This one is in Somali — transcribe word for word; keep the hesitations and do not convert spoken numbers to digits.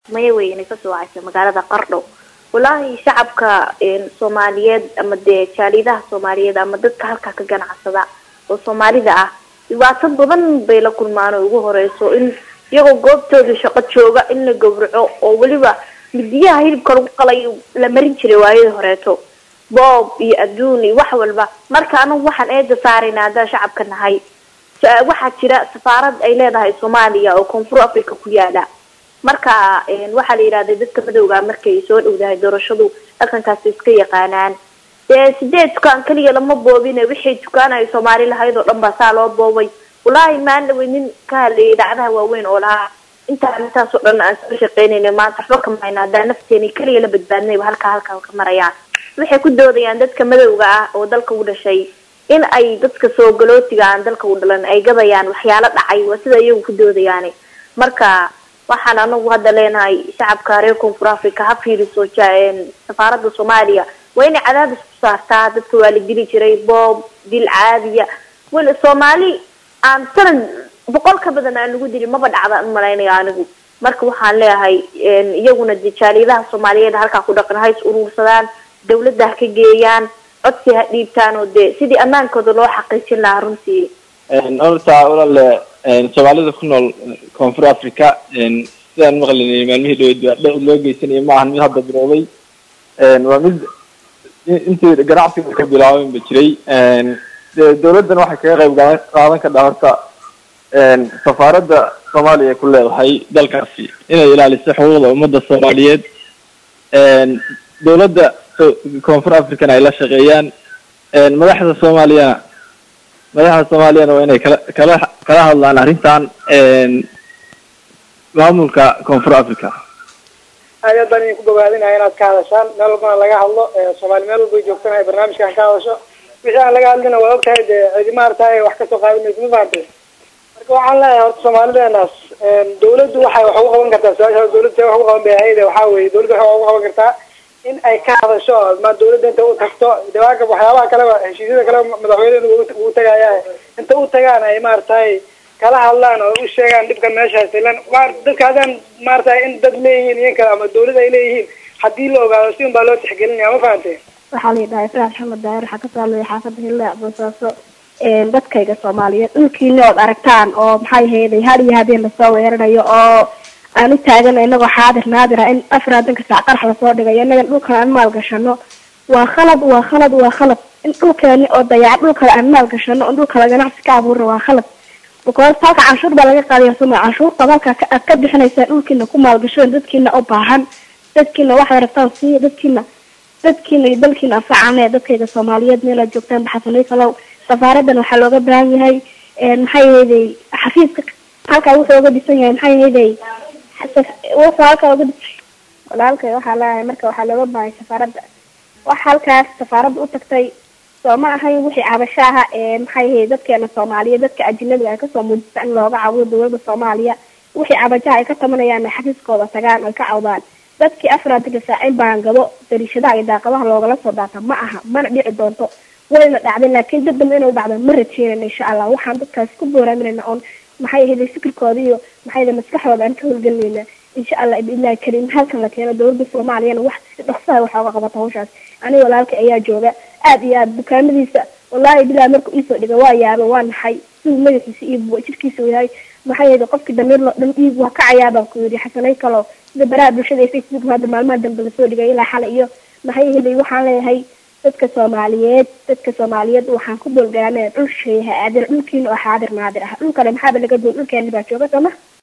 maya way inay kasoo wacaysa magaalada Qardho wallahi shacabka een Soomaaliyeed ama de jaalidaha Soomaaliyeed ama dadka halka ka ganacsada oo Soomaalida ah dhibaato badan bay la kulmaan oo ugu horeyso in iyagoo goobtooda shaqo jooga in la gowraco oo waliba midiyaha hilibka lagu qalay la marin jiray waayada horeeto boob iyo adduun iyo wax walba marka anagu waxaan eeda saarayna hada shacabka nahay waxa jira safaarad ay leedahay Soomaaliya oo Koonfur Afrika ku yaala marka een waxa la yiraahday dadka madowga markay soo dhawdahay doorashadu dhaqankaas iska yaqaanaan ee sideed kan kaliya lama boobina wixii dukaan ay Soomaali lahayd oo dhan ba saa loo boobay wallahi maan dhaweynin ka leeyahay dacdaha waaweyn oo laha inta inta soo dhan aan soo shaqeynayna maanta waxba kama hayna hada nafteena kaliya la badbaadnay halka halka ka marayaan waxay ku doodayaan dadka madowga ah oo dalka u dhashay in ay dadka soo galootiga aan dalka u dhalan ay gabayaan waxyaalo dhacay waa sida iyagu ku doodayaan marka waxaan anagu hadda leenahay shacabka reer Koonfur Afrika ha fiiriso jaan safaaradda Soomaaliya wayna cadaadis ku saartaa dadka waa la dili jiray boob dil caadiya wala Soomaali aan taran boqol ka badan aan lagu dili maba dhacda malaynaya anigu marka waxaan leeyahay iyaguna jaalidaha Soomaaliyeed halka ku dhaqan hays urursadaan dawladda ka geeyaan codsi ha dhiibtaan oo de sidii amaankooda loo xaqiijin lahaa runtii een orta walaal een Soomaalida ku nool Koonfur Afrika een sidaan maqlinay maalmihii dhow loo geysanay ma ahan mid hadda biroobay een waa mid intii ganacsiga ka bilaabay ba jiray een dawladdan waxay kaga qayb qaadan ka dhaarta een safaaradda Soomaaliya ku leedahay dalkaasi inay ilaaliso xuquuqda ummadda Soomaaliyeed een dawladda Koonfur Afrika ay la shaqeeyaan een madaxda Soomaaliya madaxda Soomaaliya waa inay kala kala kala hadlaan arrintan een maamulka Koonfur Afrika ayaa bani ku bogaadinaya inaad ka hadashaan meel walba laga hadlo Soomaali meel walba joogtana barnaamijkan ka hadasho wixii aan laga hadlina waa ogtahay cidi maartay wax ka soo qaadinayso maartay marka waxaan leeyahay horta Soomaalidaas een dawladdu waxay wax ugu qaban kartaa su'aasha dawladda wax ugu qaban baahayda waxa weeye dawladdu wax ugu qaban kartaa in ay ka hadasho ma dawladda inta u tagto dawaaga waxyaabaha kale heshiisyada kale madaxweynaha uu tagayaa inta uu tagaan ay maartay kala hadlaan oo u sheegaan dibka meeshaas ilan waar dadkaadan maartay in dad leeyihiin in kala ama dawladda ay leeyihiin hadii la ogaado si baa loo tixgelinayaa ma fahanteen waxa la yiraahdaa Farax Maxamed Daahir waxa ka saameeyay xaafadda Hillac Boosaaso ee dadkayga Soomaaliyeed dhulkiina oo aragtaan oo maxay heeday hal iyo habeen la soo weerarayo oo aan taagan inaga xaadir naadir in afraadka saac qarx la soo dhigay inaga dhulka aan maal gashano waa khalad waa khalad waa khalad in dhulkeeni oo dayac dhulka aan maal gashano oo dhulka laga nacsi ka abuuro waa khalad because halka canshuur baa laga qaadayaa Soomaali canshuur qabalka ka bixinaysa dhulkiina ku maal gasho dadkiina u baahan dadkiina waxa rabtaan si dadkiina dadkiina dalkiina afcaanay dadkayga Soomaaliyeed meel joogtaan baxsanay kala safaaraddan waxa looga baahan yahay ee maxay heeday xafiiska halka wuxuu uga dhisan yahay maxay heeday wuxuu halka uga dhisan walaalkay waxa la marka waxa looga baahay safaaradda waxa halkaas safaaradda u tagtay Sooma ahay wixii cabashaha ee maxay heeday dadkeena Soomaaliyeed dadka ajnabiga ay ka soo muujistaan looga caawiyo dawladda Soomaaliya wixii cabashaha ay ka tamanayaan xafiiskooda tagaan ay ka caawdaan dadkii afraadka saaciin baan gabo darishadaha iyo daaqadaha looga soo daata ma aha mana dhici doonto wayna dhacday laakiin dad badan inuu dhacdo ma rajeynayno insha Allah waxaan dadkaas ku booraaminayna on maxay heeday fikirkooda iyo maxay heeday maskaxdooda aan ka hawlgelinayna insha Allah ibillaahi kariim halkan la keeno dawladda Soomaaliya wax si dhaqso ah waxa uga qabato hawshaas aniga walaalkay ayaa jooga aad iyo aad dukaamadiisa wallahi bilaa markuu isoo dhigo waa yaabo waa naxay sidoo madaxiisa iyo jirkiisa yahay maxay heeday qofkii dameer loo dhan dhiig waa ka cayaabaan ku yiri xasanay kalo sida baraha bulshada Facebook hada maalmaha dambe la soo dhigay ilaa xal iyo maxay heeday waxaan leeyahay dadka Soomaaliyeed dadka Soomaaliyeed waxaan ku bolgaanay dhul sheeyahay aadil dhulkiina oo xaadir naadir ah dhulka maxaa laga doon dhulkeena baa jooga sama